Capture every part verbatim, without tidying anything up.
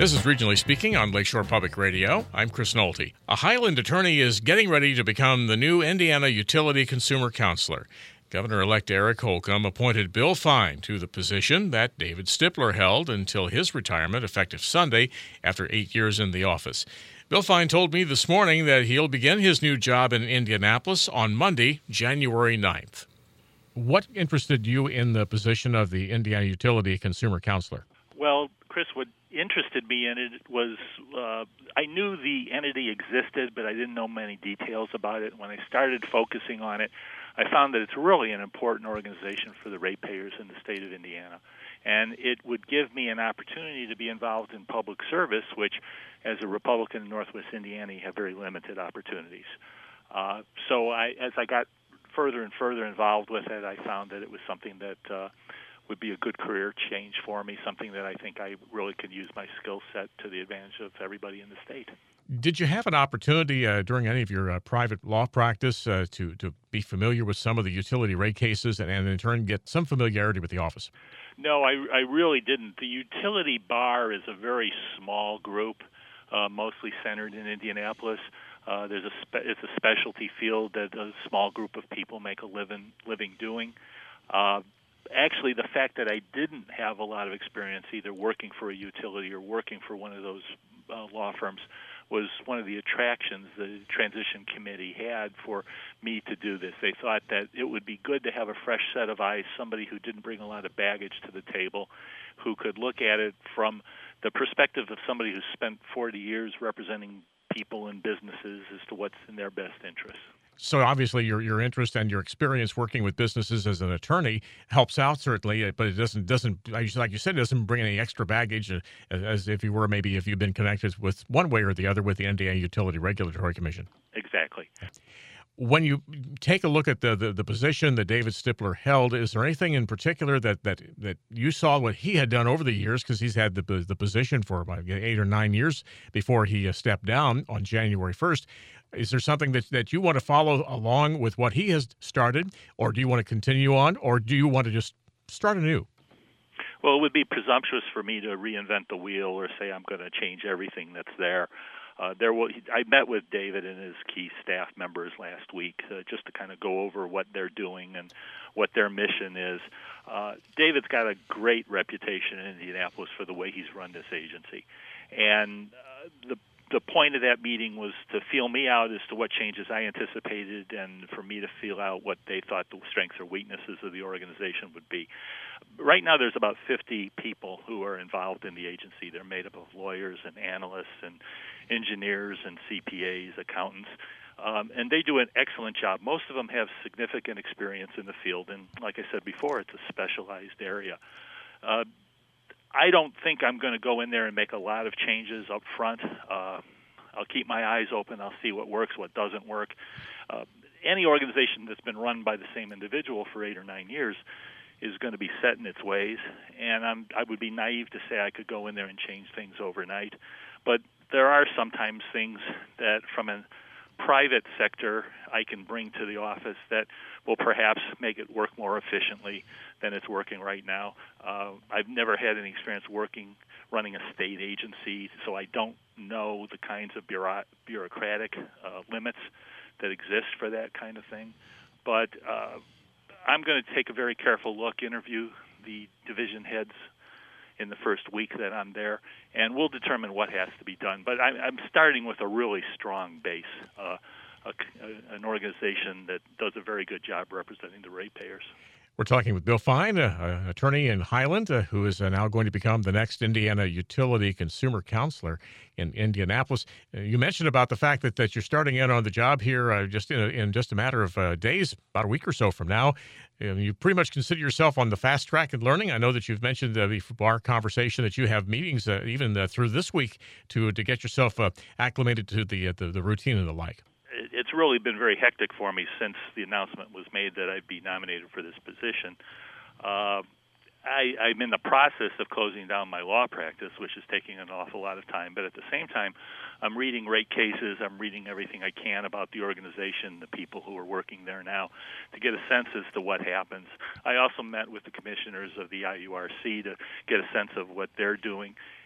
This is Regionally Speaking on Lakeshore Public Radio. I'm Chris Nolte. A Highland attorney is getting ready to become the new Indiana Utility Consumer Counselor. Governor-elect Eric Holcomb appointed Bill Fine to the position that David Stippler held until his retirement effective Sunday after eight years in the office. Bill Fine told me this morning that he'll begin his new job in Indianapolis on Monday, January ninth. What interested you in the position of the Indiana Utility Consumer Counselor? Well, Chris, what interested me in it was uh, I knew the entity existed, but I didn't know many details about it. When I started focusing on it, I found that it's really an important organization for the ratepayers in the state of Indiana. And it would give me an opportunity to be involved in public service, which, as a Republican in Northwest Indiana, you have very limited opportunities. Uh, so I, as I got further and further involved with it, I found that it was something that uh, would be a good career change for me, something that I think I really could use my skill set to the advantage of everybody in the state. Did you have an opportunity uh, during any of your uh, private law practice uh, to, to be familiar with some of the utility rate cases and, and in turn get some familiarity with the office? No, I, I really didn't. The utility bar is a very small group, uh, mostly centered in Indianapolis. Uh, there's a spe- it's a specialty field that a small group of people make a living living doing. Uh, actually, the fact that I didn't have a lot of experience either working for a utility or working for one of those uh, law firms was one of the attractions the transition committee had for me to do this. They thought that it would be good to have a fresh set of eyes, somebody who didn't bring a lot of baggage to the table, who could look at it from the perspective of somebody who's spent forty years representing people and businesses as to what's in their best interest. So obviously your your interest and your experience working with businesses as an attorney helps out certainly, but it doesn't doesn't like you said, it doesn't bring any extra baggage as, as if you were maybe if you've been connected with one way or the other with the Indiana Utility Regulatory Commission. Exactly. When you take a look at the, the, the position that David Stippler held, is there anything in particular that, that, that you saw what he had done over the years, because he's had the the position for about eight or nine years before he uh, stepped down on January first? Is there something that, that you want to follow along with what he has started, or do you want to continue on, or do you want to just start anew? Well, it would be presumptuous for me to reinvent the wheel or say I'm going to change everything that's there. Uh, there will, I met with David and his key staff members last week uh, just to kind of go over what they're doing and what their mission is. Uh, David's got a great reputation in Indianapolis for the way he's run this agency. And uh, the the point of that meeting was to feel me out as to what changes I anticipated and for me to feel out what they thought the strengths or weaknesses of the organization would be. Right now there's about fifty people who are involved in the agency. They're made up of lawyers and analysts and engineers and C P As, accountants, um, and they do an excellent job. Most of them have significant experience in the field, and like I said before, it's a specialized area. Uh, I don't think I'm going to go in there and make a lot of changes up front. Uh, I'll keep my eyes open. I'll see what works, what doesn't work. Uh, any organization that's been run by the same individual for eight or nine years is going to be set in its ways, and I'm, I would be naive to say I could go in there and change things overnight. But there are sometimes things that from a private sector I can bring to the office that will perhaps make it work more efficiently than it's working right now. Uh, I've never had any experience working, running a state agency, so I don't know the kinds of bureau- bureaucratic uh, limits that exist for that kind of thing. But uh, I'm going to take a very careful look, interview the division heads in the first week that I'm there, and we'll determine what has to be done. But I'm, I'm starting with a really strong base, uh, a, a, an organization that does a very good job representing the ratepayers. We're talking with Bill Fine, an attorney in Highland, uh, who is uh, now going to become the next Indiana Utility Consumer Counselor in Indianapolis. Uh, you mentioned about the fact that, that you're starting in on the job here uh, just in, a, in just a matter of uh, days, about a week or so from now. Uh, you pretty much consider yourself on the fast track in learning. I know that you've mentioned uh, before our conversation that you have meetings uh, even uh, through this week to to get yourself uh, acclimated to the, uh, the the routine and the like. It's really been very hectic for me since the announcement was made that I'd be nominated for this position. Uh, I, I'm in the process of closing down my law practice, which is taking an awful lot of time. But at the same time, I'm reading rate cases. I'm reading everything I can about the organization, the people who are working there now, to get a sense as to what happens. I also met with the commissioners of the I U R C to get a sense of what they're doing.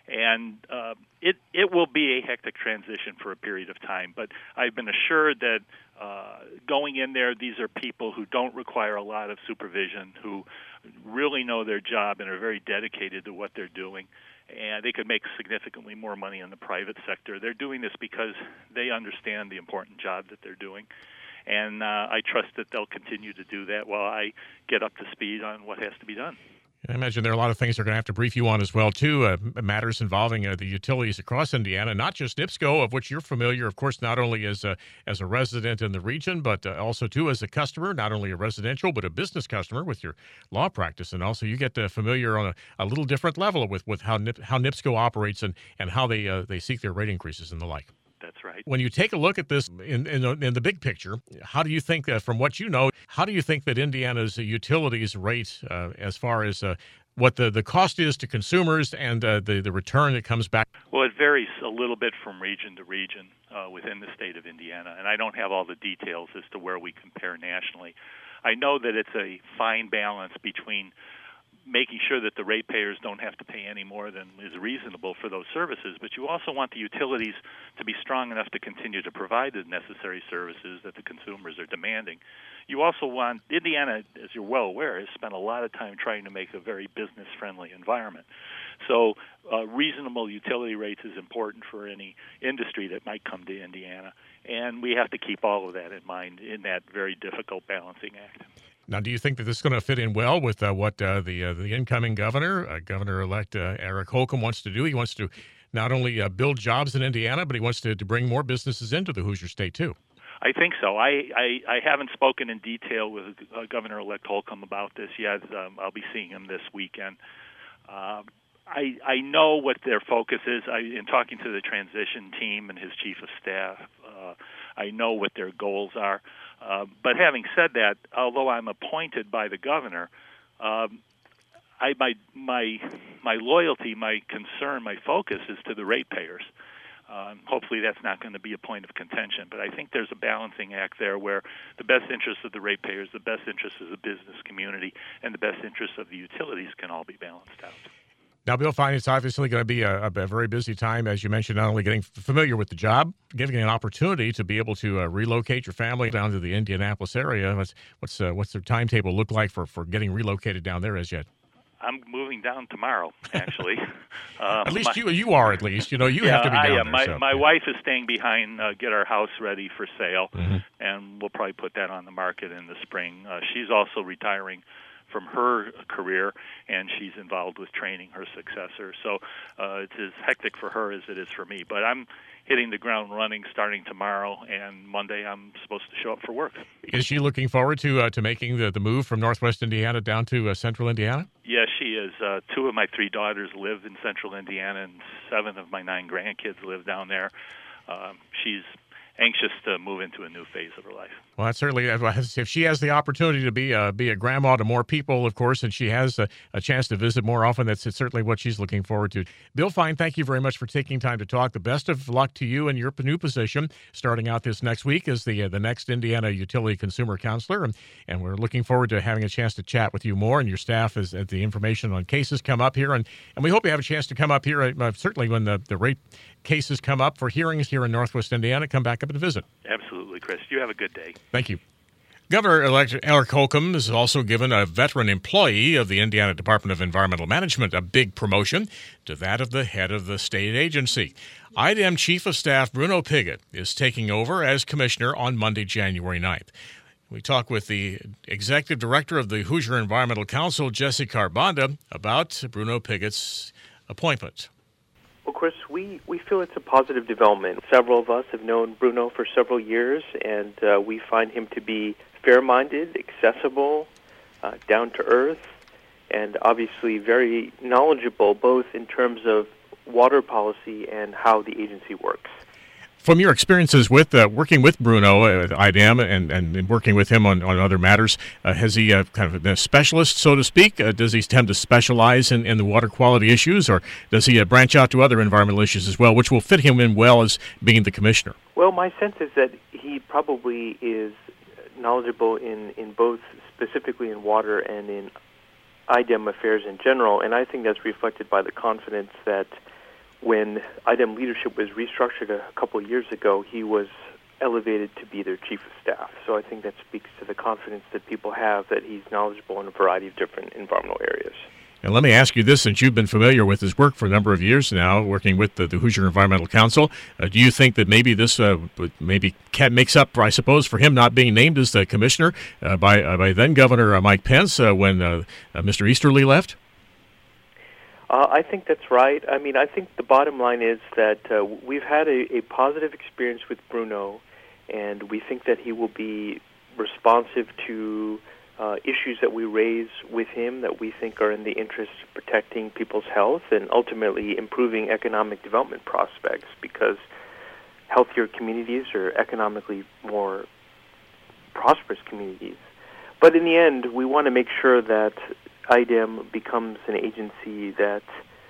And uh, it it will be a hectic transition for a period of time. But I've been assured that uh, going in there, these are people who don't require a lot of supervision, who really know their job and are very dedicated to what they're doing. And they could make significantly more money in the private sector. They're doing this because they understand the important job that they're doing. And uh, I trust that they'll continue to do that while I get up to speed on what has to be done. I imagine there are a lot of things they're going to have to brief you on as well, too, uh, matters involving uh, the utilities across Indiana, not just NIPSCO, of which you're familiar, of course, not only as a, as a resident in the region, but uh, also, too, as a customer, not only a residential, but a business customer with your law practice. And also you get uh, familiar on a, a little different level with, with how, NIP, how NIPSCO operates and, and how they, uh, they seek their rate increases and the like. That's right. When you take a look at this in, in, in the big picture, how do you think, uh, from what you know, how do you think that Indiana's utilities rate uh, as far as uh, what the, the cost is to consumers and uh, the, the return that comes back? Well, it varies a little bit from region to region uh, within the state of Indiana, and I don't have all the details as to where we compare nationally. I know that it's a fine balance between making sure that the ratepayers don't have to pay any more than is reasonable for those services, but you also want the utilities to be strong enough to continue to provide the necessary services that the consumers are demanding. You also want, Indiana, as you're well aware, has spent a lot of time trying to make a very business-friendly environment. So uh, reasonable utility rates is important for any industry that might come to Indiana, and we have to keep all of that in mind in that very difficult balancing act. Now, do you think that this is going to fit in well with uh, what uh, the uh, the incoming governor, uh, Governor-elect uh, Eric Holcomb, wants to do? He wants to not only uh, build jobs in Indiana, but he wants to, to bring more businesses into the Hoosier State, too. I think so. I, I, I haven't spoken in detail with uh, Governor-elect Holcomb about this yet. Um, I'll be seeing him this weekend. Uh, I, I know what their focus is. I, in talking to the transition team and his chief of staff, uh, I know what their goals are. Uh, but having said that, although I'm appointed by the governor, um, I, my my my loyalty, my concern, my focus is to the ratepayers. Um, hopefully that's not going to be a point of contention, but I think there's a balancing act there where the best interests of the ratepayers, the best interests of the business community, and the best interests of the utilities can all be balanced out. Now, Bill Fine, it's obviously going to be a, a very busy time, as you mentioned, not only getting familiar with the job, giving you an opportunity to be able to uh, relocate your family down to the Indianapolis area. What's what's, uh, what's their timetable look like for, for getting relocated down there as yet? I'm moving down tomorrow, actually. uh, at least my, you you are, at least. You know, you yeah, have to be down I, there. My, so, my yeah. wife is staying behind, uh, get our house ready for sale, mm-hmm. and we'll probably put that on the market in the spring. Uh, she's also retiring from her career, and she's involved with training her successor. So uh, it's as hectic for her as it is for me. But I'm hitting the ground running starting tomorrow, and Monday I'm supposed to show up for work. Is she looking forward to uh, to making the, the move from Northwest Indiana down to uh, Central Indiana? Yes, she is. Uh, two of my three daughters live in Central Indiana, and seven of my nine grandkids live down there. Um, she's anxious to move into a new phase of her life. Well, that's certainly, if she has the opportunity to be a, be a grandma to more people, of course, and she has a, a chance to visit more often, that's certainly what she's looking forward to. Bill Fine, thank you very much for taking time to talk. The best of luck to you in your new position. Starting out this next week as the uh, the next Indiana Utility Consumer Counselor, and, and we're looking forward to having a chance to chat with you more and your staff as, as the information on cases come up here. And, and we hope you have a chance to come up here, uh, certainly when the, the rate cases come up for hearings here in Northwest Indiana, come back up and visit. Absolutely, Chris. You have a good day. Thank you. Governor-elect Eric Holcomb has also given a veteran employee of the Indiana Department of Environmental Management a big promotion to that of the head of the state agency. I D E M Chief of Staff Bruno Piggott is taking over as commissioner on Monday, January ninth. We talk with the executive director of the Hoosier Environmental Council, Jesse Carbonda, about Bruno Piggott's appointment. Well, Chris, we, we feel it's a positive development. Several of us have known Bruno for several years, and uh, we find him to be fair-minded, accessible, uh, down-to-earth, and obviously very knowledgeable both in terms of water policy and how the agency works. From your experiences with uh, working with Bruno at I D E M and, and working with him on, on other matters, uh, has he uh, kind of been a specialist, so to speak? Uh, does he tend to specialize in, in the water quality issues, or does he uh, branch out to other environmental issues as well, which will fit him in well as being the commissioner? Well, my sense is that he probably is knowledgeable in, in both, specifically in water and in I D E M affairs in general, and I think that's reflected by the confidence that when I D E M leadership was restructured a couple of years ago, he was elevated to be their chief of staff. So I think that speaks to the confidence that people have that he's knowledgeable in a variety of different environmental areas. And let me ask you this, since you've been familiar with his work for a number of years now, working with the, the Hoosier Environmental Council, uh, do you think that maybe this uh, maybe makes up, I suppose, for him not being named as the commissioner uh, by uh, by then Governor uh, Mike Pence uh, when uh, uh, Mister Easterly left? Uh, I think that's right. I mean, I think the bottom line is that uh, we've had a, a positive experience with Bruno, and we think that he will be responsive to uh, issues that we raise with him that we think are in the interest of protecting people's health and ultimately improving economic development prospects, because healthier communities are economically more prosperous communities. But in the end, we want to make sure that I D E M becomes an agency that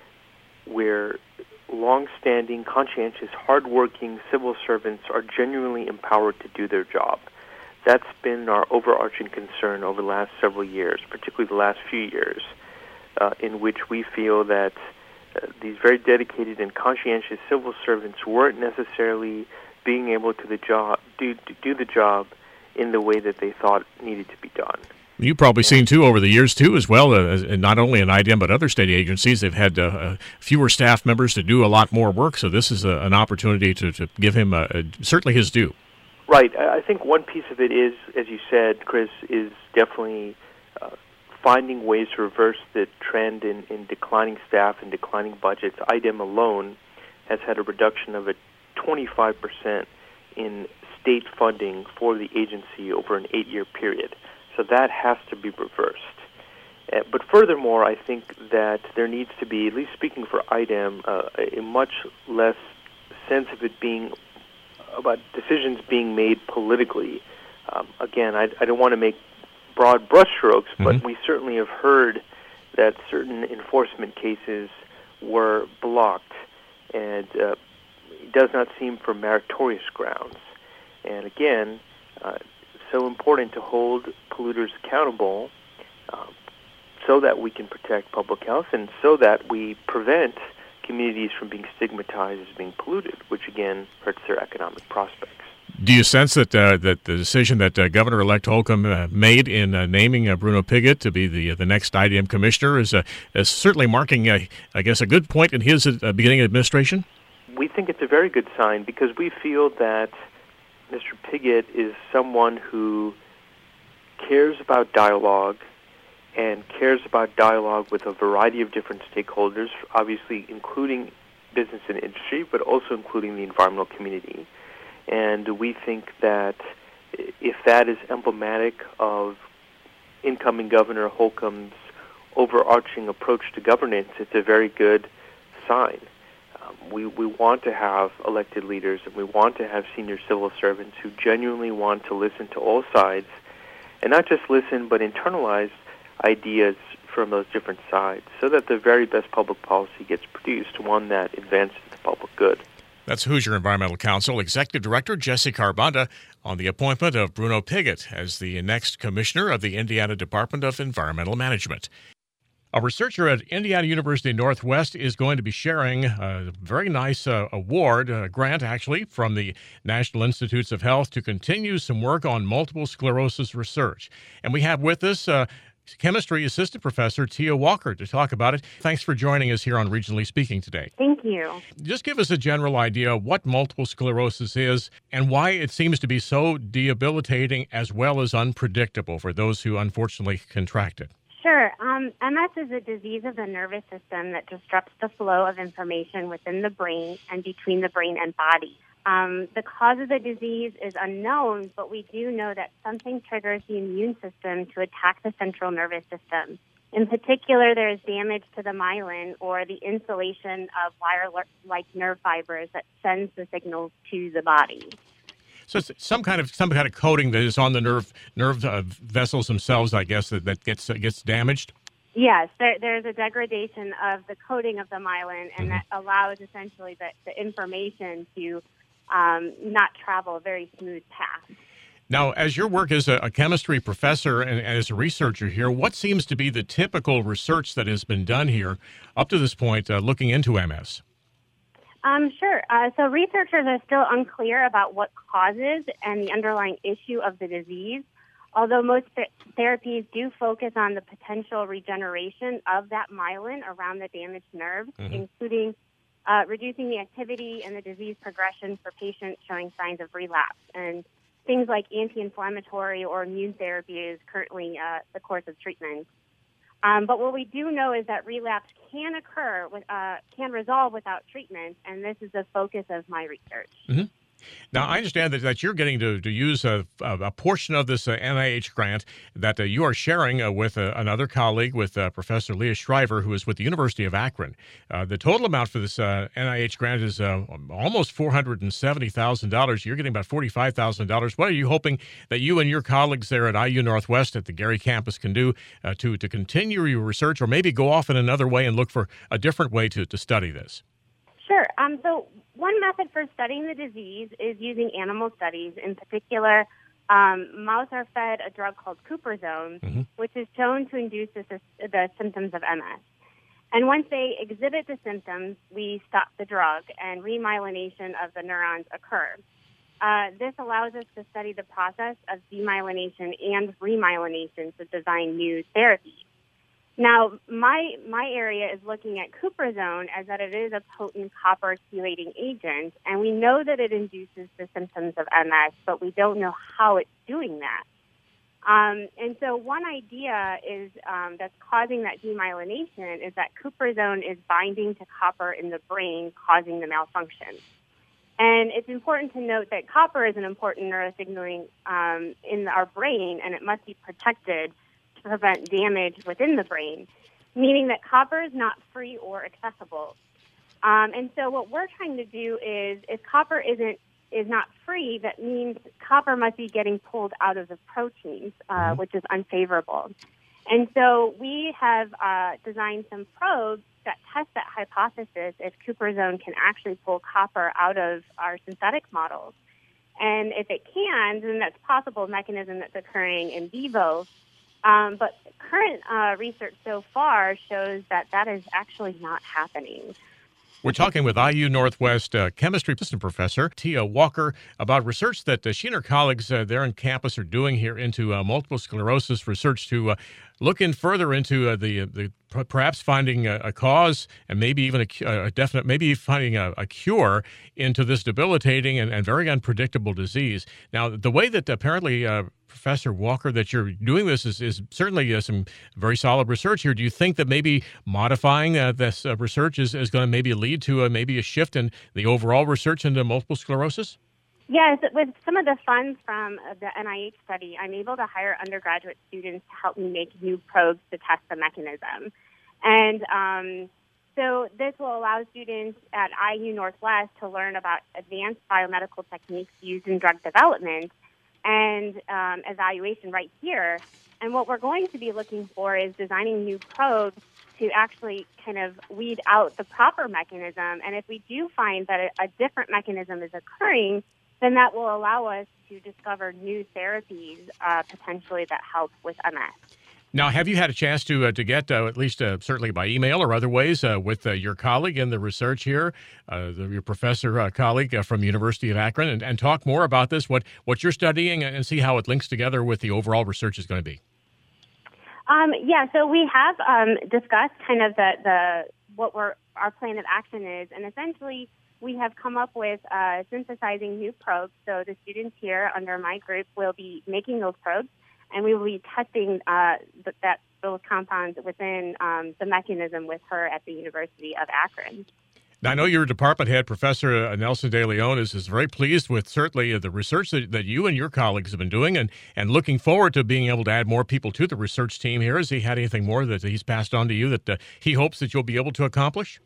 where long-standing, conscientious, hardworking civil servants are genuinely empowered to do their job. That's been our overarching concern over the last several years, particularly the last few years, uh, in which we feel that uh, these very dedicated and conscientious civil servants weren't necessarily being able to the job do to do the job in the way that they thought needed to be done. You've probably seen, too, over the years, too, as well, uh, not only in I D E M but other state agencies, they've had uh, fewer staff members to do a lot more work, so this is a, an opportunity to, to give him uh, certainly his due. Right. I think one piece of it is, as you said, Chris, is definitely uh, finding ways to reverse the trend in, in declining staff and declining budgets. I D E M alone has had a reduction of a twenty-five percent in state funding for the agency over an eight-year period. So that has to be reversed. Uh, but furthermore, I think that there needs to be, at least speaking for I D E M, uh, a much less sense of it being about decisions being made politically. Um, again, I, I don't want to make broad brushstrokes, but mm-hmm. we certainly have heard that certain enforcement cases were blocked, and uh, it does not seem for meritorious grounds. And again, uh, so important to hold polluters accountable um, so that we can protect public health and so that we prevent communities from being stigmatized as being polluted, which again hurts their economic prospects. Do you sense that uh, that the decision that uh, Governor-elect Holcomb uh, made in uh, naming uh, Bruno Pigott to be the uh, the next I D E M commissioner is, uh, is certainly marking, uh, I guess, a good point in his uh, beginning administration? We think it's a very good sign because we feel that Mister Pigott is someone who cares about dialogue and cares about dialogue with a variety of different stakeholders, obviously including business and industry, but also including the environmental community. And we think that if that is emblematic of incoming Governor Holcomb's overarching approach to governance, it's a very good sign. Um, we, we want to have elected leaders, and we want to have senior civil servants who genuinely want to listen to all sides, and not just listen, but internalize ideas from those different sides so that the very best public policy gets produced, one that advances the public good. That's Hoosier Environmental Council Executive Director Jesse Carbonda on the appointment of Bruno Pigott as the next commissioner of the Indiana Department of Environmental Management. A researcher at Indiana University Northwest is going to be sharing a very nice uh, award, a grant actually, from the National Institutes of Health to continue some work on multiple sclerosis research. And we have with us uh, Chemistry Assistant Professor Tia Walker to talk about it. Thanks for joining us here on Regionally Speaking today. Thank you. Just give us a general idea of what multiple sclerosis is and why it seems to be so debilitating as well as unpredictable for those who unfortunately contract it. Sure. Um, M S is a disease of the nervous system that disrupts the flow of information within the brain and between the brain and body. Um, the cause of the disease is unknown, but we do know that something triggers the immune system to attack the central nervous system. In particular, there is damage to the myelin, or the insulation of wire-like nerve fibers that sends the signals to the body. So it's some kind of some kind of coating that is on the nerve nerve uh, vessels themselves, I guess, that, that gets uh, gets damaged. Yes, there, there's a degradation of the coating of the myelin, and mm-hmm. that allows essentially the, the information to um, not travel a very smooth path. Now, as your work as a, a chemistry professor and, and as a researcher here, what seems to be the typical research that has been done here up to this point uh, looking into M S? Um, sure. Uh, so researchers are still unclear about what causes and the underlying issue of the disease, although most th- therapies do focus on the potential regeneration of that myelin around the damaged nerve, mm-hmm. including uh, reducing the activity and the disease progression for patients showing signs of relapse. And things like anti-inflammatory or immune therapy is currently uh, the course of treatment. Um, but what we do know is that relapse can occur, with, uh, can resolve without treatment, and this is the focus of my research. Mm-hmm. Now, I understand that, that you're getting to, to use a, a portion of this uh, N I H grant that uh, you are sharing uh, with uh, another colleague, with uh, Professor Leah Shriver, who is with the University of Akron. Uh, the total amount for this uh, N I H grant is uh, almost four hundred seventy thousand dollars. You're getting about forty-five thousand dollars. What are you hoping that you and your colleagues there at I U Northwest at the Gary campus can do uh, to, to continue your research, or maybe go off in another way and look for a different way to, to study this? Sure. Um, so one method for studying the disease is using animal studies. In particular, um, mice are fed a drug called cuprizone, mm-hmm. which is shown to induce the, the symptoms of M S. And once they exhibit the symptoms, we stop the drug and remyelination of the neurons occur. Uh, this allows us to study the process of demyelination and remyelination to design new therapies. Now, my my area is looking at cuprizone as that it is a potent copper chelating agent, and we know that it induces the symptoms of M S, but we don't know how it's doing that. Um, and so one idea is um, that's causing that demyelination is that cuprizone is binding to copper in the brain, causing the malfunction. And it's important to note that copper is an important neurosignaling um, in our brain, and it must be protected to prevent damage within the brain, meaning that copper is not free or accessible. Um, and so what we're trying to do is, if copper isn't is not free, that means copper must be getting pulled out of the proteins, uh, mm-hmm. which is unfavorable. And so we have uh, designed some probes that test that hypothesis if cuprizone can actually pull copper out of our synthetic models. And if it can, then that's a possible mechanism that's occurring in vivo. Um, but current uh, research so far shows that that is actually not happening. We're talking with I U Northwest uh, chemistry assistant professor Tia Walker about research that uh, she and her colleagues uh, there on campus are doing here into uh, multiple sclerosis research to uh, look in further into uh, the the perhaps finding a, a cause and maybe even a, a definite, maybe finding a, a cure into this debilitating and, and very unpredictable disease. Now, the way that apparently, uh, Professor Walker, that you're doing this is, is certainly uh, some very solid research here. Do you think that maybe modifying uh, this uh, research is, is going to maybe lead to a, maybe a shift in the overall research into multiple sclerosis? Yes, with some of the funds from the N I H study, I'm able to hire undergraduate students to help me make new probes to test the mechanism. And um, so this will allow students at I U Northwest to learn about advanced biomedical techniques used in drug development and um, evaluation right here. And what we're going to be looking for is designing new probes to actually kind of weed out the proper mechanism. And if we do find that a, a different mechanism is occurring, then that will allow us to discover new therapies uh, potentially that help with M S. Now, have you had a chance to uh, to get, uh, at least uh, certainly by email or other ways, uh, with uh, your colleague in the research here, uh, the, your professor uh, colleague uh, from the University of Akron, and, and talk more about this, what, what you're studying, and see how it links together with the overall research is going to be? Um, yeah, so we have um, discussed kind of the, the what we're, our plan of action is, and essentially we have come up with uh, synthesizing new probes. So the students here under my group will be making those probes, and we will be testing uh, th- that those compounds within um, the mechanism with her at the University of Akron. Now, I know your department head, Professor Nelson De Leon, is, is very pleased with certainly the research that, that you and your colleagues have been doing, and, and looking forward to being able to add more people to the research team here. Has he had anything more that he's passed on to you that uh, he hopes that you'll be able to accomplish?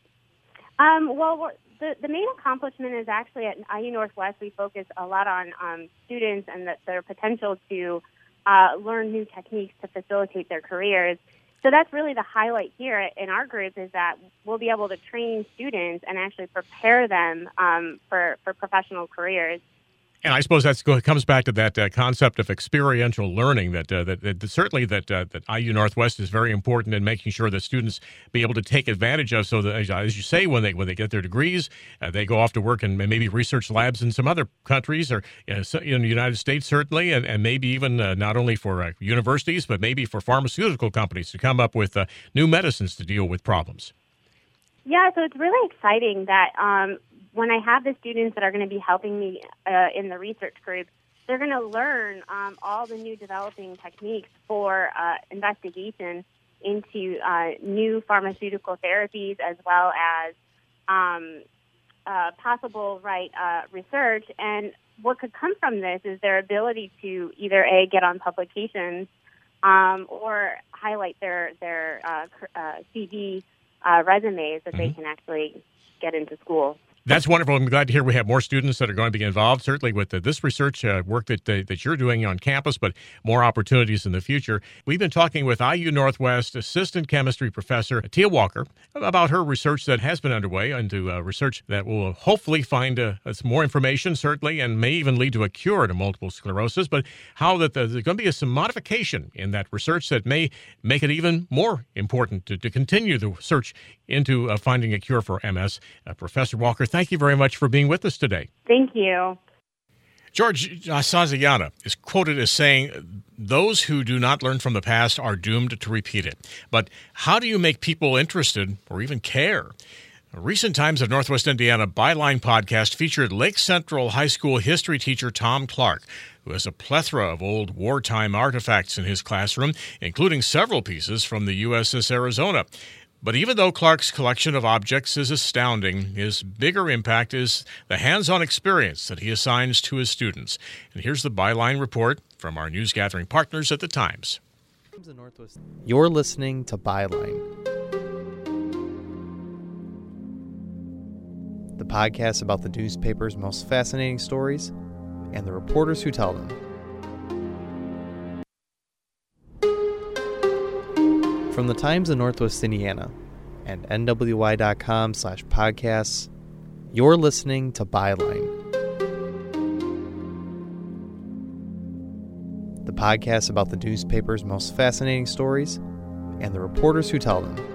Um, well, we're, the, the main accomplishment is actually at I U Northwest, we focus a lot on um, students and the, their potential to uh, learn new techniques to facilitate their careers. So that's really the highlight here in our group, is that we'll be able to train students and actually prepare them um, for, for professional careers. And I suppose that comes back to that uh, concept of experiential learning. That uh, that, that certainly that uh, that I U Northwest is very important in making sure that students be able to take advantage of. So that, as you say, when they when they get their degrees, uh, they go off to work in maybe research labs in some other countries or uh, in the United States certainly, and, and maybe even uh, not only for uh, universities but maybe for pharmaceutical companies to come up with uh, new medicines to deal with problems. Yeah, so it's really exciting that. Um, When I have the students that are going to be helping me uh, in the research group, they're going to learn um, all the new developing techniques for uh, investigation into uh, new pharmaceutical therapies, as well as um, uh, possible right uh, research. And what could come from this is their ability to either A, get on publications um, or highlight their, their uh, uh, C V uh, resumes that mm-hmm. they can actually get into school. That's wonderful. I'm glad to hear we have more students that are going to be involved, certainly with the, this research uh, work that uh, that you're doing on campus, but more opportunities in the future. We've been talking with I U Northwest Assistant Chemistry Professor Tia Walker about her research that has been underway into uh, research that will hopefully find uh, more information, certainly, and may even lead to a cure to multiple sclerosis, but how that there's going to be some modification in that research that may make it even more important to, to continue the search into uh, finding a cure for M S. Uh, Professor Walker, thank you very much for being with us today. Thank you. George Santayana is quoted as saying, "Those who do not learn from the past are doomed to repeat it." But how do you make people interested or even care? Recent Times of Northwest Indiana Byline podcast featured Lake Central High School history teacher Tom Clark, who has a plethora of old wartime artifacts in his classroom, including several pieces from the U S S Arizona. But even though Clark's collection of objects is astounding, his bigger impact is the hands-on experience that he assigns to his students. And here's the Byline report from our news-gathering partners at the Times. You're listening to Byline, the podcast about the newspaper's most fascinating stories and the reporters who tell them. From the Times of Northwest Indiana and N W I dot com slash podcasts, you're listening to Byline, the podcast about the newspaper's most fascinating stories and the reporters who tell them.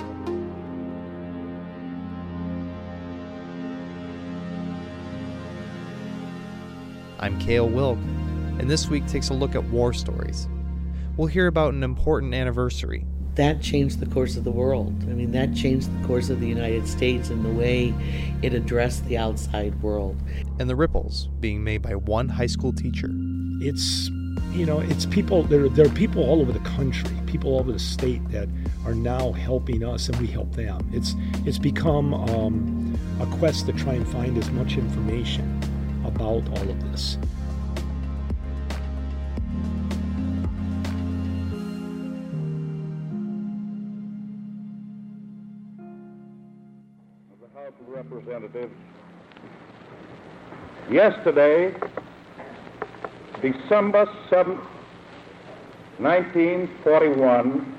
I'm Cale Wilk, and this week takes a look at war stories. We'll hear about an important anniversary. That changed the course of the world. I mean, that changed the course of the United States and the way it addressed the outside world. And the ripples being made by one high school teacher. It's, you know, it's people, there, there are people all over the country, people all over the state that are now helping us and we help them. It's, it's become um, a quest to try and find as much information about all of this. Representatives, yesterday, December seventh, nineteen forty-one,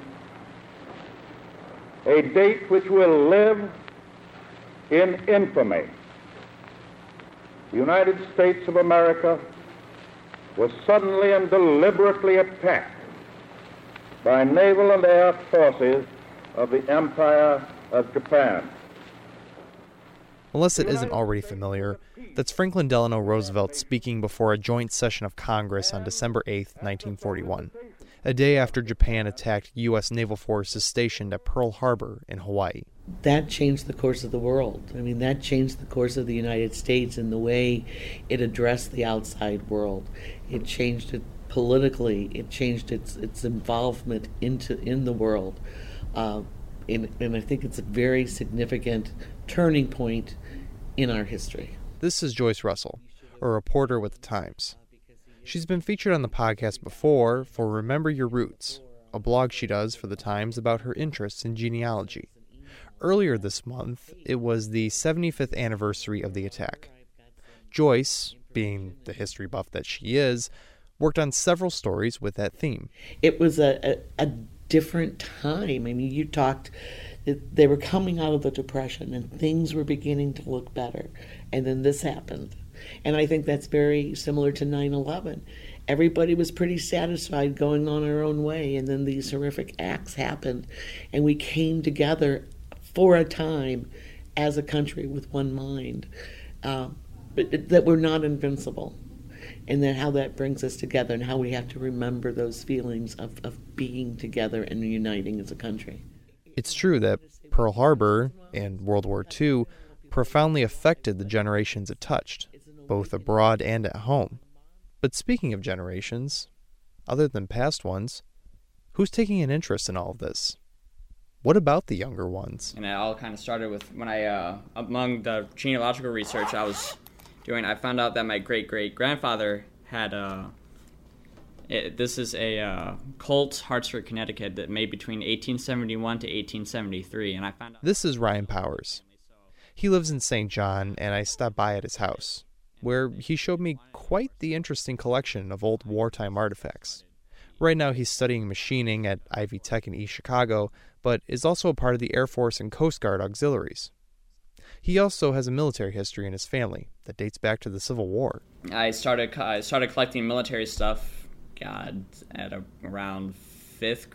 a date which will live in infamy, the United States of America was suddenly and deliberately attacked by naval and air forces of the Empire of Japan. Unless it isn't already familiar, that's Franklin Delano Roosevelt speaking before a joint session of Congress on December eighth, nineteen forty-one, a day after Japan attacked U S naval forces stationed at Pearl Harbor in Hawaii. That changed the course of the world. I mean, that changed the course of the United States and the way it addressed the outside world. It changed it politically. It changed its its involvement into in the world. Uh, and, and I think it's a very significant turning point in our history. This is Joyce Russell, a reporter with the Times. She's been featured on the podcast before for Remember Your Roots, a blog she does for the Times about her interests in genealogy. Earlier this month, it was the seventy-fifth anniversary of the attack. Joyce, being the history buff that she is, worked on several stories with that theme. It was a, a, a different time. I mean, you talked... It, they were coming out of the Depression and things were beginning to look better. And then this happened. And I think that's very similar to nine eleven. Everybody was pretty satisfied going on our own way, and then these horrific acts happened, and we came together for a time as a country with one mind, uh, but that we're not invincible, and then how that brings us together and how we have to remember those feelings of, of being together and uniting as a country. It's true that Pearl Harbor and World War Two profoundly affected the generations it touched, both abroad and at home. But speaking of generations, other than past ones, who's taking an interest in all of this? What about the younger ones? And it all kind of started with when I, uh, among the genealogical research I was doing, I found out that my great-great-grandfather had, uh, it, this is a uh, Colt Hartford, Connecticut, that made between eighteen seventy-one to eighteen seventy-three, and I found out... This is Ryan Powers. He lives in Saint John, and I stopped by at his house, where he showed me quite the interesting collection of old wartime artifacts. Right now he's studying machining at Ivy Tech in East Chicago, but is also a part of the Air Force and Coast Guard auxiliaries. He also has a military history in his family that dates back to the Civil War. I started I started collecting military stuff, God, at a, around fifth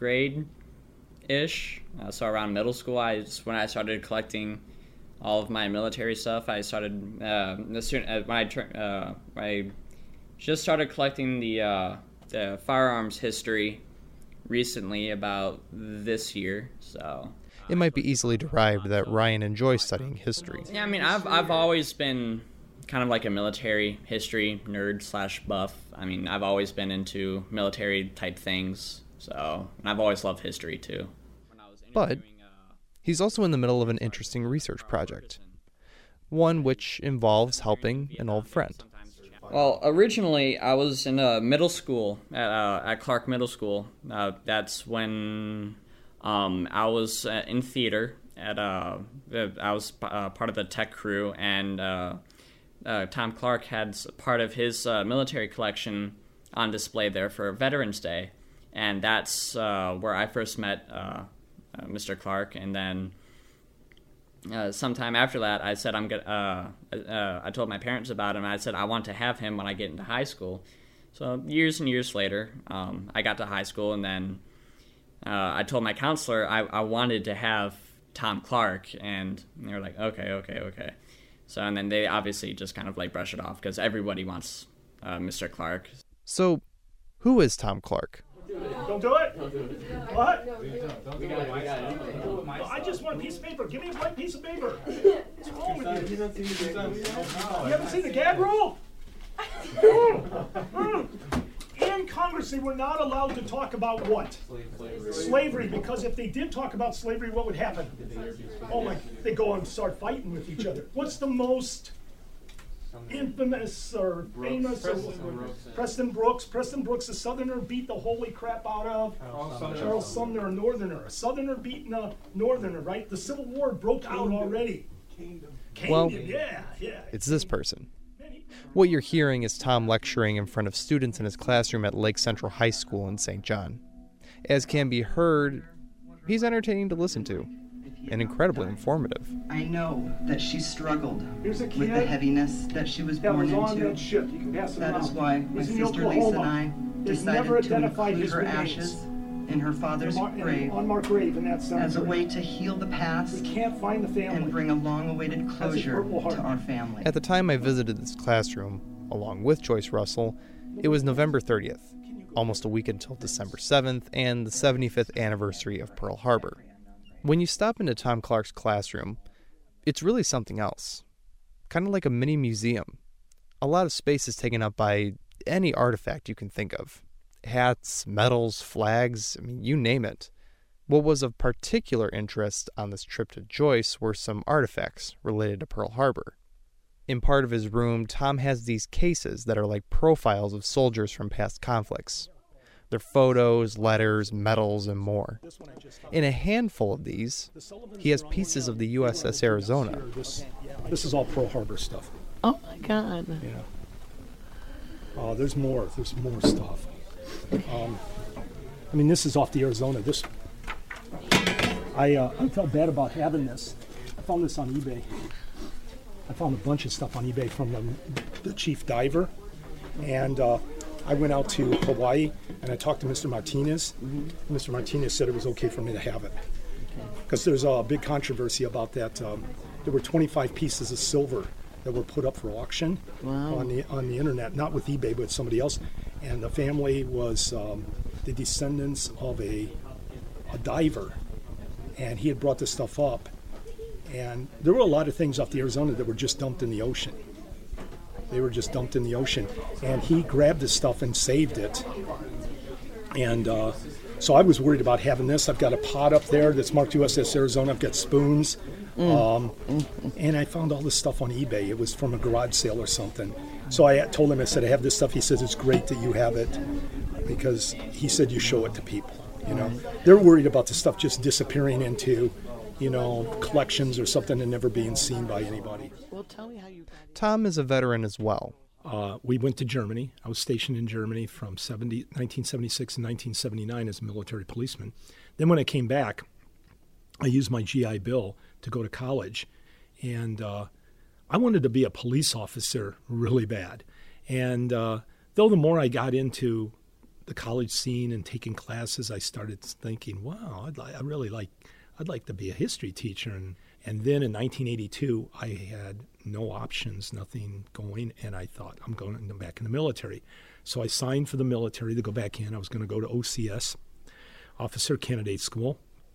grade-ish. Uh, so around middle school, I just, when I started collecting all of my military stuff, I started uh, when I uh, I just started collecting the, uh, the firearms history recently, about this year. So it might be easily derived that Ryan enjoys studying history. Yeah, I mean, I've I've always been kind of like a military history nerd slash buff. I mean, I've always been into military type things. So, and I've always loved history too. But he's also in the middle of an interesting research project, one which involves helping an old friend. Well, originally I was in a middle school at, uh, at Clark Middle School. Uh, that's when um, I was uh, in theater. At uh, I was uh, part of the tech crew, and uh, uh, Tom Clark had part of his uh, military collection on display there for Veterans Day, and that's uh, where I first met Uh, Uh, Mister Clark, and then uh, sometime after that, I said I'm gonna. Uh, uh, I told my parents about him. I said I want to have him when I get into high school. So years and years later, um, I got to high school, and then uh, I told my counselor I, I wanted to have Tom Clark, and they were like, okay, okay, okay. So and then they obviously just kind of like brush it off because everybody wants uh, Mister Clark. So, who is Tom Clark? Don't do it. Don't do it. What? No, don't do it. I just want a piece of paper. Give me a blank piece of paper. What's wrong with you? You haven't seen the gag rule? In Congress, they were not allowed to talk about what? Slavery. Slavery, because if they did talk about slavery, what would happen? Oh my, they go and start fighting with each other. What's the most infamous or famous? Preston, or, Brooks. Preston Brooks. Preston Brooks, a Southerner, beat the holy crap out of Charles Sumner, Charles Sumner a Northerner. A Southerner beating a Northerner, right? The Civil War broke Kingdom. out already. Kingdom. Kingdom. Well, yeah, yeah. It's this person. What you're hearing is Tom lecturing in front of students in his classroom at Lake Central High School in Saint John. As can be heard, he's entertaining to listen to and incredibly informative. I know that she struggled with the heaviness that she was born into. That, that is why my sister Lisa and I decided to include her ashes in her father's grave as a way to heal the past and bring a long-awaited closure to our family. At the time I visited this classroom, along with Joyce Russell, it was November thirtieth, almost a week until December seventh, and the seventy-fifth anniversary of Pearl Harbor. When you stop into Tom Clark's classroom, it's really something else. Kind of like a mini museum. A lot of space is taken up by any artifact you can think of. Hats, medals, flags, I mean, you name it. What was of particular interest on this trip to Joyce were some artifacts related to Pearl Harbor. In part of his room, Tom has these cases that are like profiles of soldiers from past conflicts. They're photos, letters, medals, and more. In a handful of these, he has pieces of the U S S Arizona. This, this is all Pearl Harbor stuff. Oh my God. Yeah. Oh, there's more. There's more stuff. Um, I mean, this is off the Arizona. This, I, uh, I felt bad about having this. I found this on eBay. I found a bunch of stuff on eBay from the the chief diver. And uh, I went out to Hawaii and I talked to Mister Martinez. Mm-hmm. Mister Martinez said it was okay for me to have it. Because okay. there's a big controversy about that. Um, there were twenty-five pieces of silver that were put up for auction wow. on the on the internet, not with eBay, but somebody else. And the family was um, the descendants of a, a diver. And he had brought this stuff up. And there were a lot of things off the Arizona that were just dumped in the ocean. They were just dumped in the ocean. And he grabbed this stuff and saved it. And uh, so I was worried about having this. I've got a pot up there that's marked U S S Arizona. I've got spoons. Mm. Um, mm. And I found all this stuff on eBay. It was from a garage sale or something. So I told him, I said, I have this stuff. He says, it's great that you have it, because he said you show it to people. You know, they're worried about the stuff just disappearing into, you know, collections or something and never being seen by anybody. Well, tell me how you... Tom is a veteran as well. Uh, we went to Germany. I was stationed in Germany from nineteen seventy-six and nineteen seventy-nine as a military policeman. Then when I came back, I used my G I Bill to go to college. And uh, I wanted to be a police officer really bad. And uh, though the more I got into the college scene and taking classes, I started thinking, wow, I'd li- I really like, I'd like to be a history teacher. And, and then in nineteen eighty-two, I had no options, nothing going, and I thought, I'm going back in the military. So I signed for the military to go back in. I was going to go to O C S, Officer Candidate School.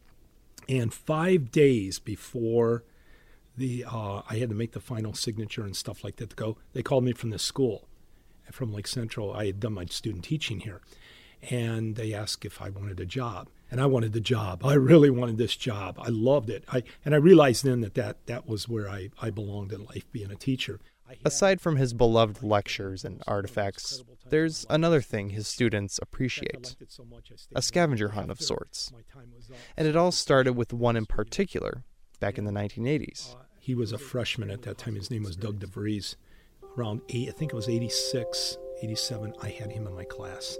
And five days before the uh, I had to make the final signature and stuff like that to go, they called me from the school, from Lake Central. I had done my student teaching here. And they asked if I wanted a job. And I wanted the job. I really wanted this job. I loved it. I And I realized then that that, that was where I, I belonged in life, being a teacher. Aside from his beloved lectures and artifacts, there's another thing his students appreciate, a scavenger hunt of sorts. And it all started with one in particular, back in the nineteen eighties. He was a freshman at that time. His name was Doug DeVries. Around eight, I think it was eighty-six, eighty-seven, I had him in my class.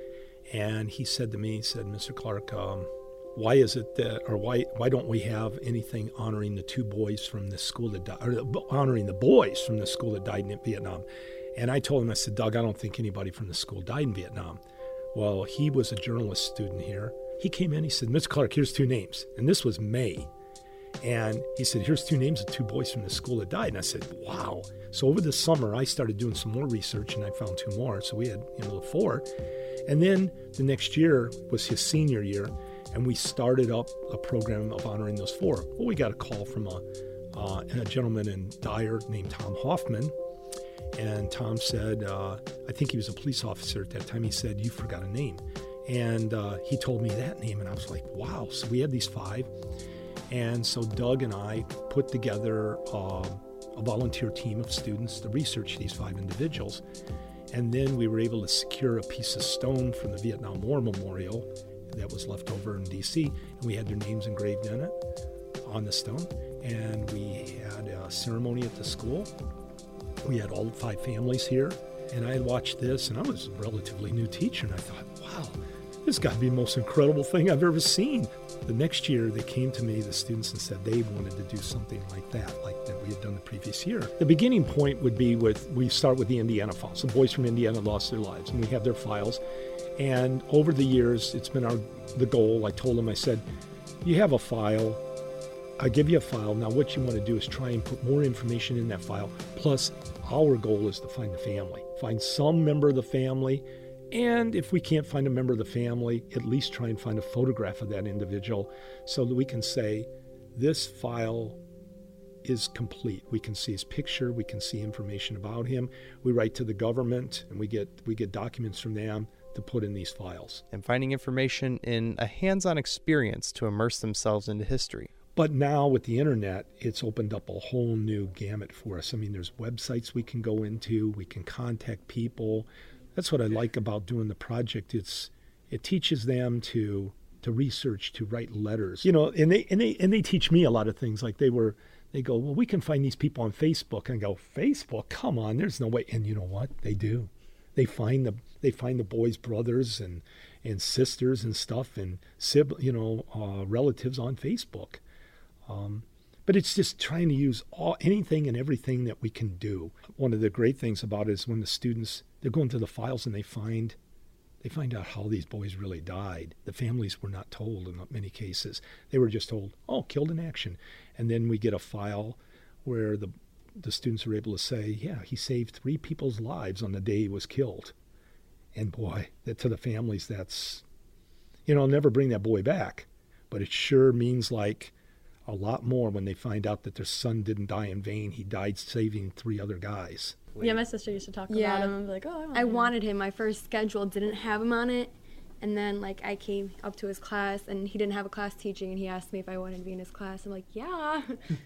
And he said to me, he said, Mister Clark, um, why is it that, or why why don't we have anything honoring the two boys from the school that died, or honoring the boys from the school that died in Vietnam? And I told him, I said, Doug, I don't think anybody from the school died in Vietnam. Well, he was a journalist student here. He came in, he said, Mister Clark, here's two names. And this was May. And he said, here's two names of two boys from the school that died. And I said, wow. So over the summer, I started doing some more research, and I found two more. So we had, you know, the four. And then the next year was his senior year, and we started up a program of honoring those four. Well, we got a call from a, uh, a gentleman in Dyer named Tom Hoffman. And Tom said, uh, I think he was a police officer at that time. He said, you forgot a name. And uh, he told me that name, and I was like, wow. So we had these five. And so Doug and I put together uh, a volunteer team of students to research these five individuals. And then we were able to secure a piece of stone from the Vietnam War Memorial that was left over in D C, and we had their names engraved in it on the stone. And we had a ceremony at the school. We had all five families here, and I had watched this, and I was a relatively new teacher, and I thought, wow, this has got to be the most incredible thing I've ever seen. The next year, they came to me, the students, and said they wanted to do something like that, like that we had done the previous year. The beginning point would be with, we start with the Indiana files. The boys from Indiana lost their lives, and we have their files. And over the years, it's been our the goal. I told them, I said, you have a file. I give you a file. Now what you want to do is try and put more information in that file. Plus, our goal is to find the family. Find some member of the family. And if we can't find a member of the family, at least try and find a photograph of that individual so that we can say, this file is complete. We can see his picture. We can see information about him. We write to the government, and we get we get documents from them to put in these files. And finding information in a hands-on experience to immerse themselves into history. But now with the internet, it's opened up a whole new gamut for us. I mean, there's websites we can go into. We can contact people. That's what I like about doing the project. It's it teaches them to to research, to write letters. You know, and they and they and they teach me a lot of things. Like they were they go, well, we can find these people on Facebook. And I go, Facebook? Come on, there's no way. And you know what? They do. They find the they find the boys' brothers and, and sisters and stuff and sib, you know uh, relatives on Facebook. Um, But it's just trying to use all anything and everything that we can do. One of the great things about it is when the students, they're going through the files and they find they find out how these boys really died. The families were not told in many cases. They were just told, oh, killed in action. And then we get a file where the the students are able to say, yeah, he saved three people's lives on the day he was killed. And boy, that to the families, that's, you know, I'll never bring that boy back. But it sure means like a lot more when they find out that their son didn't die in vain. He died saving three other guys. Yeah, my sister used to talk yeah. about him and be like, oh, I, want I him. wanted him. My first schedule didn't have him on it. And then, like, I came up to his class, and he didn't have a class teaching, and he asked me if I wanted to be in his class. I'm like, yeah.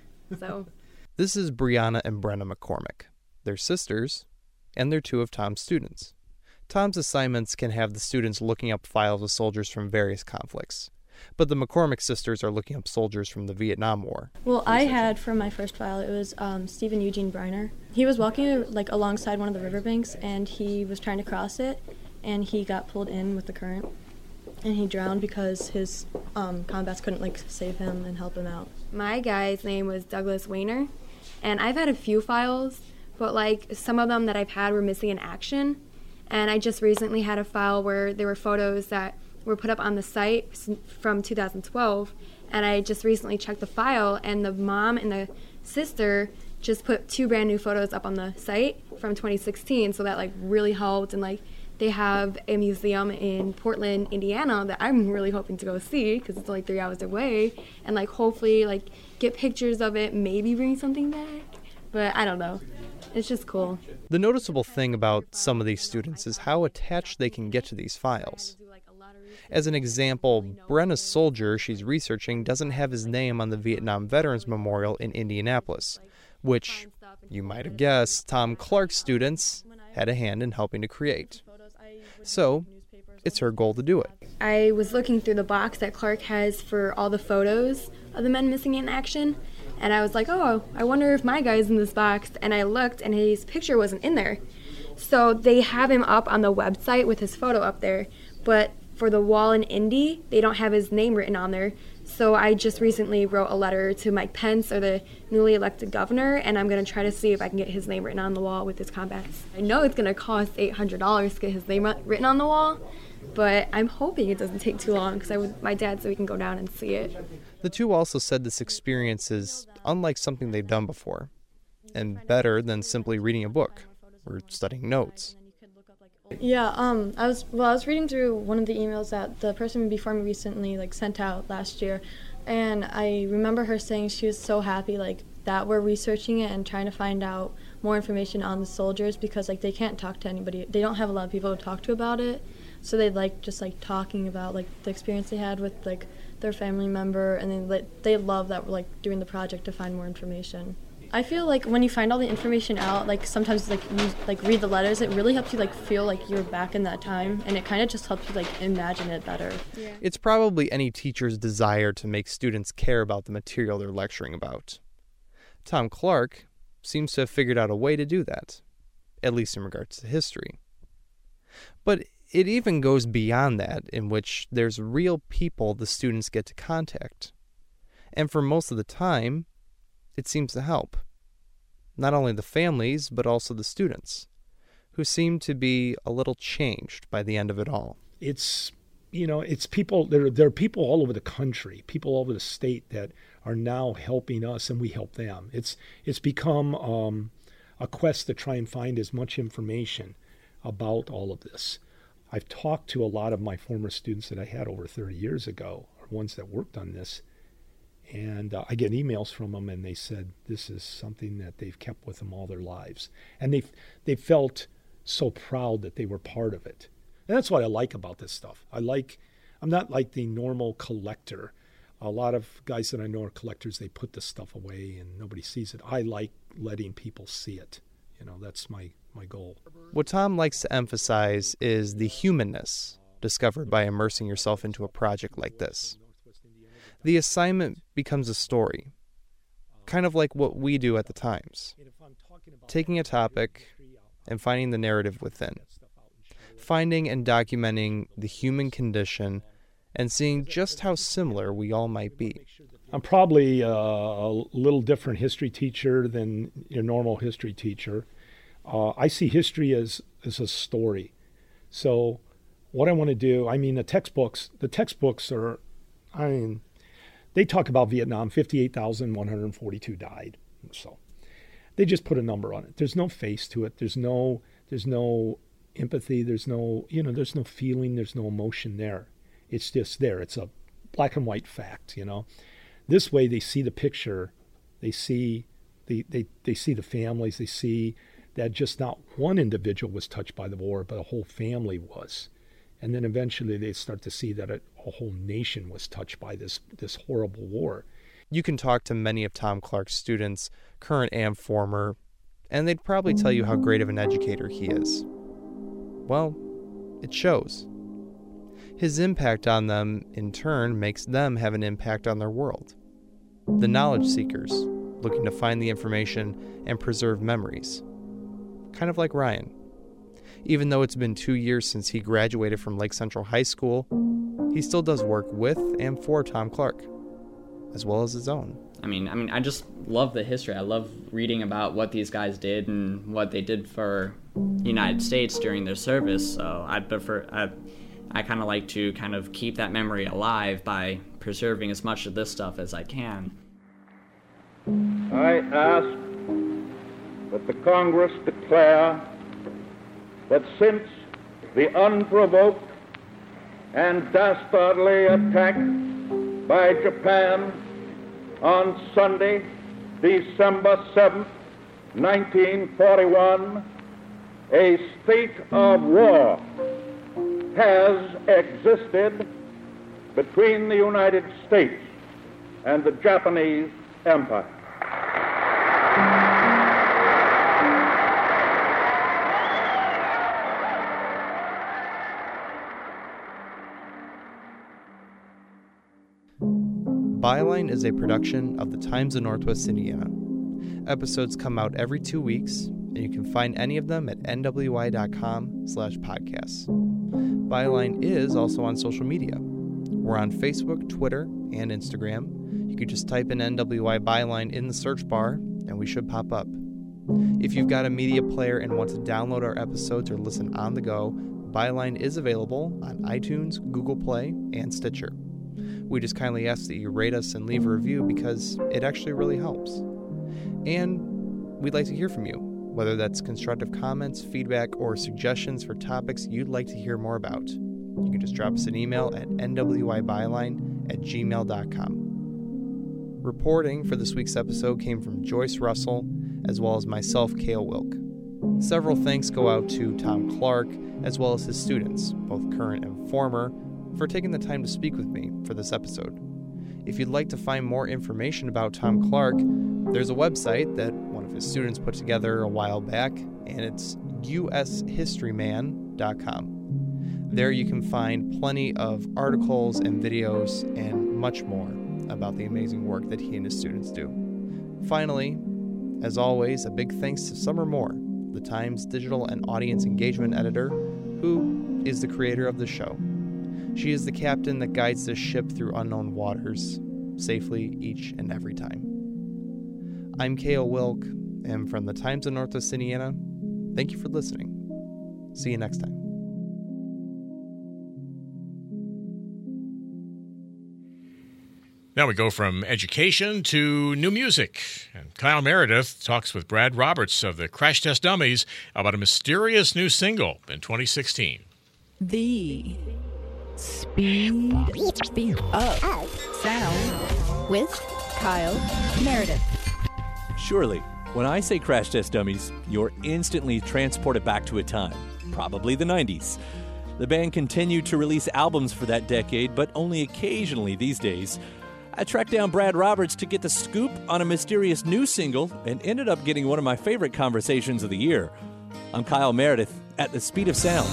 So. This is Brianna and Brenna McCormick. They're sisters, and they're two of Tom's students. Tom's assignments can have the students looking up files of soldiers from various conflicts. But the McCormick sisters are looking up soldiers from the Vietnam War. Well, I had from my first file, it was um, Stephen Eugene Briner. He was walking like alongside one of the riverbanks, and he was trying to cross it, and he got pulled in with the current, and he drowned because his um, combats couldn't like save him and help him out. My guy's name was Douglas Weiner, and I've had a few files, but like some of them that I've had were missing in action, and I just recently had a file where there were photos that were put up on the site from two thousand twelve, and I just recently checked the file, and the mom and the sister just put two brand new photos up on the site from twenty sixteen, so that like really helped. And like they have a museum in Portland, Indiana that I'm really hoping to go see because it's only three hours away, and like hopefully like get pictures of it, maybe bring something back, but I don't know. It's just cool. The noticeable thing about some of these students is how attached they can get to these files. As an example, Brenna's soldier she's researching doesn't have his name on the Vietnam Veterans Memorial in Indianapolis, which, you might have guessed, Tom Clark's students had a hand in helping to create. So, it's her goal to do it. I was looking through the box that Clark has for all the photos of the men missing in action, and I was like, oh, I wonder if my guy's in this box, and I looked, and his picture wasn't in there. So they have him up on the website with his photo up there, but for the wall in Indy, they don't have his name written on there. So I just recently wrote a letter to Mike Pence, or the newly elected governor, and I'm going to try to see if I can get his name written on the wall with his combats. I know it's going to cost eight hundred dollars to get his name written on the wall, but I'm hoping it doesn't take too long because I would, my dad said we can go down and see it. The two also said this experience is unlike something they've done before, and better than simply reading a book or studying notes. Yeah, um, I was well. I was reading through one of the emails that the person before me recently like sent out last year, and I remember her saying she was so happy like that we're researching it and trying to find out more information on the soldiers because like they can't talk to anybody. They don't have a lot of people to talk to about it, so they like just like talking about like the experience they had with like their family member, and they like they love that we're like doing the project to find more information. I feel like when you find all the information out, like sometimes like you like read the letters, it really helps you like feel like you're back in that time, and it kind of just helps you like imagine it better. Yeah. It's probably any teacher's desire to make students care about the material they're lecturing about. Tom Clark seems to have figured out a way to do that, at least in regards to history. But it even goes beyond that, in which there's real people the students get to contact. And for most of the time, it seems to help. Not only the families, but also the students, who seem to be a little changed by the end of it all. It's, you know, it's people, there, there are people all over the country, people all over the state that are now helping us and we help them. It's, it's become um, a quest to try and find as much information about all of this. I've talked to a lot of my former students that I had over thirty years ago, or ones that worked on this, and uh, I get emails from them, and they said this is something that they've kept with them all their lives. And they've, they felt so proud that they were part of it. And that's what I like about this stuff. I like, I'm not like the normal collector. A lot of guys that I know are collectors, they put this stuff away and nobody sees it. I like letting people see it. You know, that's my, my goal. What Tom likes to emphasize is the humanness discovered by immersing yourself into a project like this. The assignment becomes a story, kind of like what we do at the Times, taking a topic and finding the narrative within, finding and documenting the human condition and seeing just how similar we all might be. I'm probably a, a little different history teacher than your normal history teacher. Uh, I see history as, as a story. So what I want to do, I mean, the textbooks, the textbooks are, I mean, they talk about Vietnam, fifty-eight thousand one hundred forty-two died. So they just put a number on it. There's no face to it. There's no, there's no empathy. There's no, you know, there's no feeling. There's no emotion there. It's just there. It's a black and white fact, you know. This way they see the picture. They see the, they, they see the families. They see that just not one individual was touched by the war, but a whole family was. And then eventually they start to see that a, a whole nation was touched by this, this horrible war. You can talk to many of Tom Clark's students, current and former, and they'd probably tell you how great of an educator he is. Well, it shows. His impact on them, in turn, makes them have an impact on their world. The knowledge seekers, looking to find the information and preserve memories. Kind of like Ryan. Even though it's been two years since he graduated from Lake Central High School, he still does work with and for Tom Clark, as well as his own. I mean, I mean, I just love the history. I love reading about what these guys did and what they did for the United States during their service. So I prefer, I, I kind of like to kind of keep that memory alive by preserving as much of this stuff as I can. I ask that the Congress declare that since the unprovoked and dastardly attack by Japan on Sunday, December seventh, nineteen forty-one, a state of war has existed between the United States and the Japanese Empire. Byline is a production of the Times of Northwest Indiana. Episodes come out every two weeks, and you can find any of them at n w i dot com slash podcasts. Byline is also on social media. We're on Facebook, Twitter, and Instagram. You could just type in N W I Byline in the search bar, and we should pop up. If you've got a media player and want to download our episodes or listen on the go, Byline is available on iTunes, Google Play, and Stitcher. We just kindly ask that you rate us and leave a review because it actually really helps. And we'd like to hear from you, whether that's constructive comments, feedback, or suggestions for topics you'd like to hear more about. You can just drop us an email at n w i byline at gmail dot com. Reporting for this week's episode came from Joyce Russell, as well as myself, Cale Wilk. Several thanks go out to Tom Clark, as well as his students, both current and former, for taking the time to speak with me for this episode. If you'd like to find more information about Tom Clark, there's a website that one of his students put together a while back, and it's u s history man dot com. There you can find plenty of articles and videos and much more about the amazing work that he and his students do. Finally, as always, a big thanks to Summer Moore, the Times digital and audience engagement editor, who is the creator of the show. She is the captain that guides this ship through unknown waters safely each and every time. I'm Cale Wilk, and from the Times of Northwest Indiana, thank you for listening. See you next time. Now we go from education to new music. And Kyle Meredith talks with Brad Roberts of the Crash Test Dummies about a mysterious new single in twenty sixteen. The Speed Up Sound with Kyle Meredith. Surely, when I say Crash Test Dummies, you're instantly transported back to a time, probably the nineties. The band continued to release albums for that decade, but only occasionally these days. I tracked down Brad Roberts to get the scoop on a mysterious new single and ended up getting one of my favorite conversations of the year. I'm Kyle Meredith at the Speed of Sound.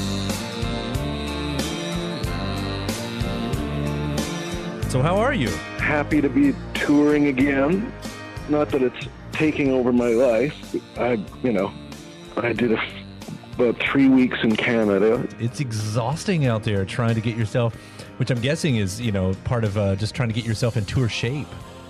So how are you? Happy to be touring again. Not that it's taking over my life. I, you know, I did a, about three weeks in Canada. It's exhausting out there trying to get yourself, which I'm guessing is, you know, part of uh, just trying to get yourself in tour shape.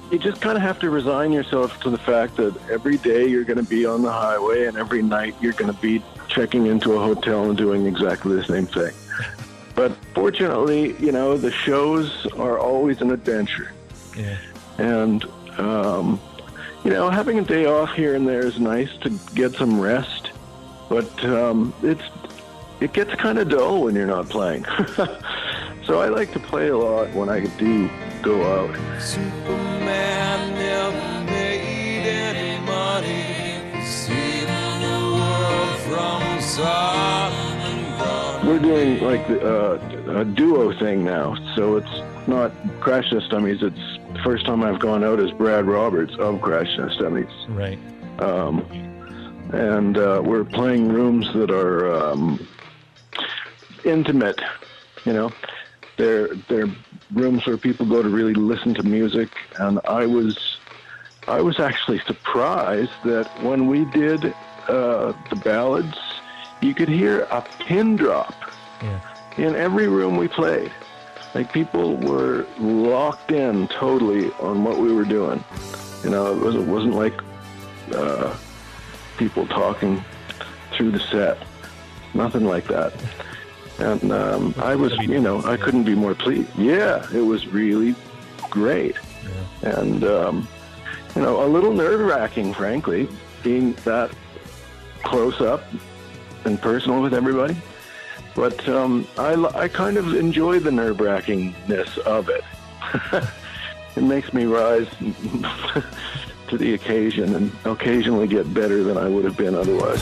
you just kind of have to resign yourself to the fact that every day you're going to be on the highway and every night you're going to be checking into a hotel and doing exactly the same thing. But fortunately, you know, the shows are always an adventure. Yeah. And, um, you know, having a day off here and there is nice to get some rest. But um, it's it gets kind of dull when you're not playing. So I like to play a lot when I do go out. Superman never made any money, saving the world from sun. We're doing like the, uh, a duo thing now, so it's not Crash Test Dummies. It's the first time I've gone out as Brad Roberts of Crash Test Dummies. Right. Um, and uh, we're playing rooms that are um, intimate, you know. They're, they're rooms where people go to really listen to music, and I was I was actually surprised that when we did uh, the ballads, you could hear a pin drop yeah. in every room we played. Like, people were locked in totally on what we were doing. You know, it, was, it wasn't like uh, people talking through the set. Nothing like that. And um, I was, you know, I couldn't be more pleased. Yeah, it was really great. Yeah. And, um, you know, a little nerve-wracking, frankly, being that close up and personal with everybody. But um, I, I kind of enjoy the nerve-wrackingness of it. It makes me rise to the occasion and occasionally get better than I would have been otherwise.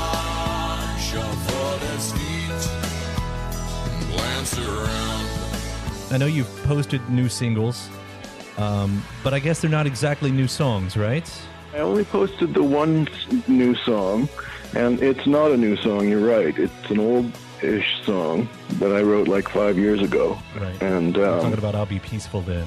I know you've posted new singles, um, but I guess they're not exactly new songs, right? I only posted the one new song, and it's not a new song, you're right. It's an old-ish song that I wrote like five years ago. Right. And um, We're talking about I'll Be Peaceful Then.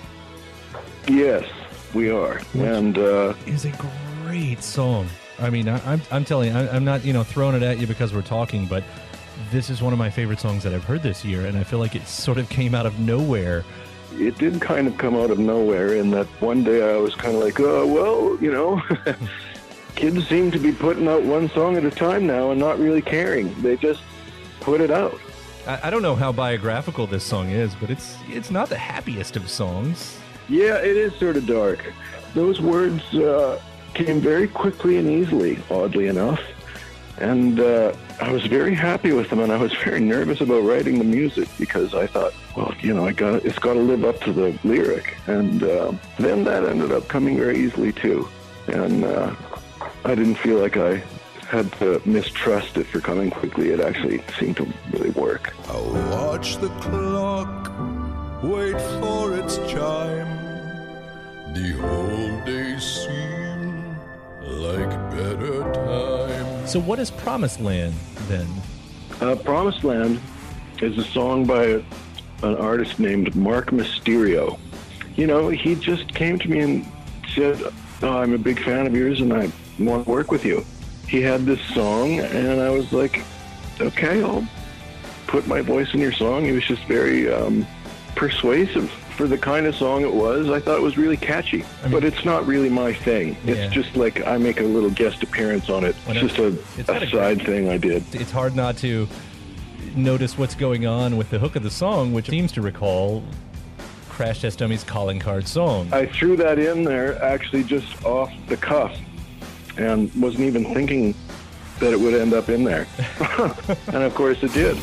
Yes, we are. Which and uh, is a great song. I mean, I, I'm, I'm telling you, I, I'm not, you know, throwing it at you because we're talking, but this is one of my favorite songs that I've heard this year, and I feel like it sort of came out of nowhere. It did kind of come out of nowhere in that one day I was kind of like, oh, well, you know, kids seem to be putting out one song at a time now and not really caring. They just put it out. I, I don't know how biographical this song is, but it's it's not the happiest of songs. Yeah, it is sort of dark. Those words uh, came very quickly and easily, oddly enough. And uh, I was very happy with them, and I was very nervous about writing the music because I thought, well, you know, I got it's got to live up to the lyric. And uh, then that ended up coming very easily too, and uh, I didn't feel like I had to mistrust it for coming quickly. It actually seemed to really work. I'll watch the clock, wait for its chime. The whole day seemed like better times. So what is Promised Land, then? Uh, Promised Land is a song by a, an artist named Mark Mysterio. You know, he just came to me and said, oh, I'm a big fan of yours and I want to work with you. He had this song, and I was like, okay, I'll put my voice in your song. He was just very um, persuasive. For the kind of song it was, I thought it was really catchy. I mean, but it's not really my thing. Yeah. It's just like I make a little guest appearance on it. It's just a, it's a side a thing I did. It's hard not to notice what's going on with the hook of the song, which seems to recall Crash Test Dummies' calling card song. I threw that in there actually just off the cuff and wasn't even thinking that it would end up in there. And of course it did.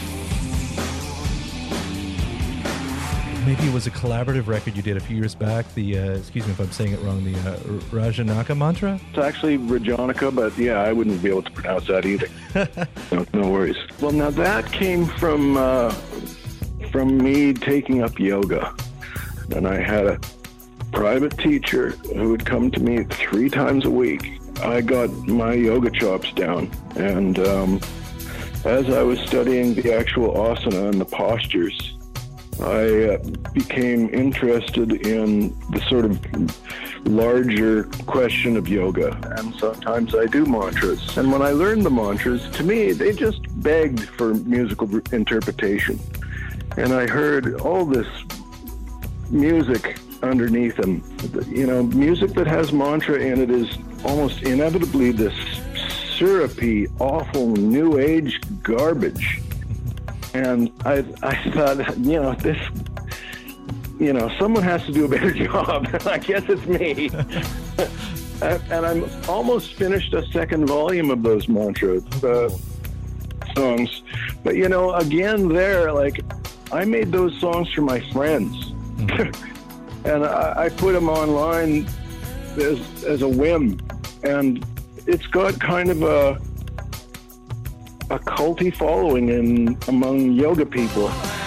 Maybe it was a collaborative record you did a few years back, the, uh, excuse me if I'm saying it wrong, the uh, Rajanaka mantra? It's actually Rajanaka, but yeah, I wouldn't be able to pronounce that either. no, no worries. Well, now that came from, uh, from me taking up yoga. And I had a private teacher who would come to me three times a week. I got my yoga chops down, and um, as I was studying the actual asana and the postures, I uh, became interested in the sort of larger question of yoga, and sometimes I do mantras. And when I learned the mantras, to me, they just begged for musical interpretation. And I heard all this music underneath them. You know, music that has mantra in it is almost inevitably this syrupy, awful, new age garbage. And I, I thought, you know, this, you know, someone has to do a better job. I guess it's me. And I'm almost finished a second volume of those mantra uh, songs. But, you know, again, there, like, I made those songs for my friends. Mm-hmm. And I, I put them online as, as a whim. And it's got kind of a a culty following in among yoga people.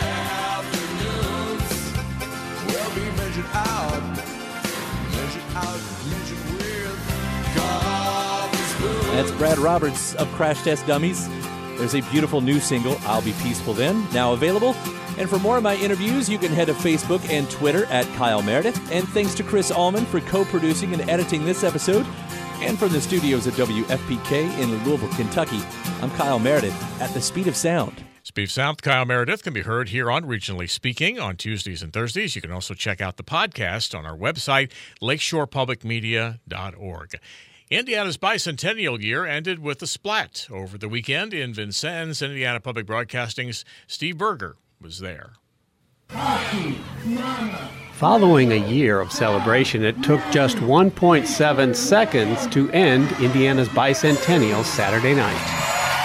That's Brad Roberts of Crash Test Dummies. There's a beautiful new single, I'll Be Peaceful Then, now available. And for more of my interviews, you can head to Facebook and Twitter at Kyle Meredith. And thanks to Chris Allman for co-producing and editing this episode. And from the studios at W F P K in Louisville, Kentucky, I'm Kyle Meredith at the Speed of Sound. Speed of Sound, Kyle Meredith can be heard here on Regionally Speaking on Tuesdays and Thursdays. You can also check out the podcast on our website, lakeshore public media dot org. Indiana's bicentennial year ended with a splat over the weekend in Vincennes. Indiana Public Broadcasting's Steve Berger was there. Following a year of celebration, it took just one point seven seconds to end Indiana's bicentennial Saturday night.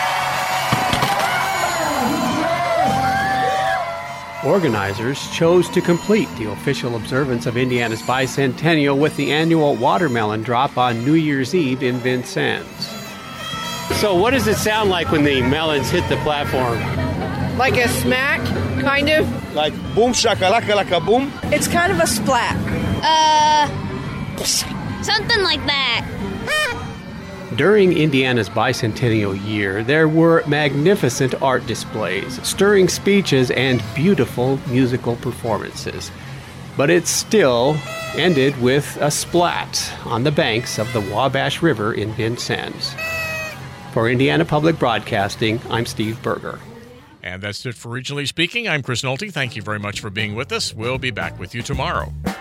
Organizers chose to complete the official observance of Indiana's bicentennial with the annual watermelon drop on New Year's Eve in Vincennes. So what does it sound like when the melons hit the platform? Like a smack, kind of. Like boom shakalaka like a boom? It's kind of a splat. Uh, something like that. During Indiana's bicentennial year, there were magnificent art displays, stirring speeches, and beautiful musical performances. But it still ended with a splat on the banks of the Wabash River in Vincennes. For Indiana Public Broadcasting, I'm Steve Berger. And that's it for Regionally Speaking. I'm Chris Nolte. Thank you very much for being with us. We'll be back with you tomorrow.